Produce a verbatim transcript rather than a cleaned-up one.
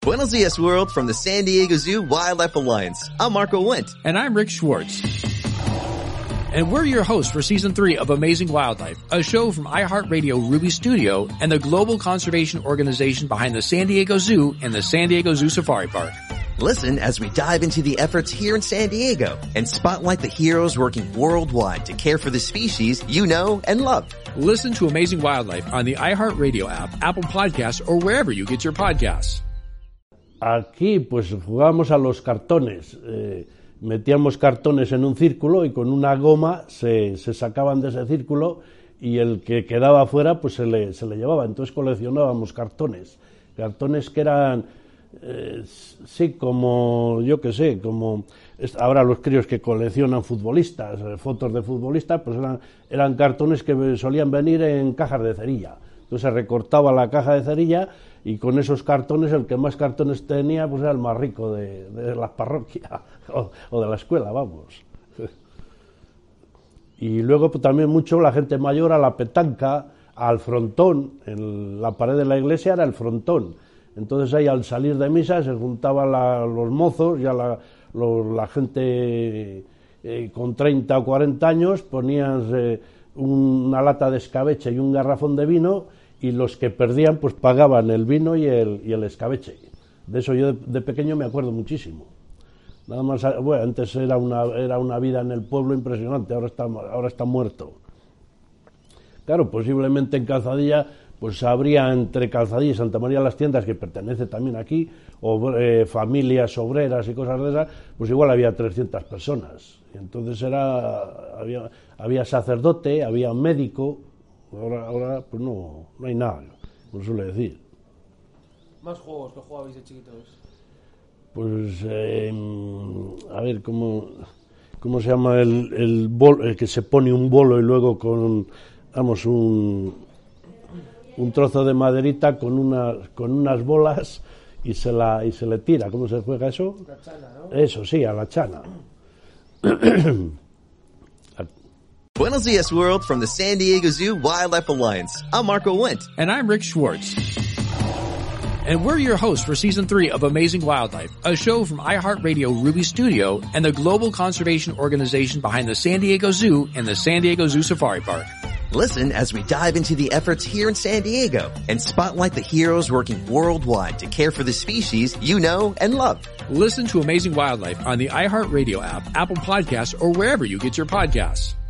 Buenos dias, world, from the San Diego Zoo Wildlife Alliance. I'm Marco Wendt. And I'm Rick Schwartz. And we're your hosts for Season three of Amazing Wildlife, a show from iHeartRadio Ruby Studio and the global conservation organization behind the San Diego Zoo and the San Diego Zoo Safari Park. Listen as we dive into the efforts here in San Diego and spotlight the heroes working worldwide to care for the species you know and love. Listen to Amazing Wildlife on the iHeartRadio app, Apple Podcasts, or wherever you get your podcasts. Aquí pues jugábamos a los cartones, eh, metíamos cartones en un círculo y con una goma se, se sacaban de ese círculo y el que quedaba afuera pues se le, se le llevaba, entonces coleccionábamos cartones, cartones que eran, eh, sí, como, yo qué sé, como ahora los críos que coleccionan futbolistas, eh, fotos de futbolistas, pues eran, eran cartones que solían venir en cajas de cerilla, entonces se recortaba la caja de cerilla y con esos cartones, el que más cartones tenía, pues era el más rico de, de las parroquias o, o de la escuela, vamos. Y luego pues, también mucho la gente mayor a la petanca, al frontón, en la pared de la iglesia era el frontón. Entonces ahí al salir de misa se juntaban la, los mozos, ya la, los, la gente eh, con treinta o cuarenta años, ponían eh, una lata de escabeche y un garrafón de vino, y los que perdían pues pagaban el vino y el, y el escabeche. De eso yo de, de pequeño me acuerdo muchísimo. Nada más, bueno, antes era una, era una vida en el pueblo impresionante, ahora está, ahora está muerto. Claro, posiblemente en Calzadilla, pues habría entre Calzadilla y Santa María las Tiendas, que pertenece también aquí, o eh, familias obreras y cosas de esas, pues igual había trescientas personas. Y entonces era, había, había sacerdote, había médico. Ahora, ahora pues no, no hay nada, como suele decir. ¿Más juegos que jugabais de chiquitos? Pues, eh, a ver, ¿cómo, cómo se llama el, el bolo, el que se pone un bolo y luego con, vamos, un, un trozo de maderita con, una, con unas bolas y se, la, y se le tira? ¿Cómo se juega eso? La chana, ¿no? Eso, sí, a la chana. Buenos dias, world, from the San Diego Zoo Wildlife Alliance. I'm Marco Wendt. And I'm Rick Schwartz. And we're your hosts for Season three of Amazing Wildlife, a show from iHeartRadio Ruby Studio and the global conservation organization behind the San Diego Zoo and the San Diego Zoo Safari Park. Listen as we dive into the efforts here in San Diego and spotlight the heroes working worldwide to care for the species you know and love. Listen to Amazing Wildlife on the iHeartRadio app, Apple Podcasts, or wherever you get your podcasts.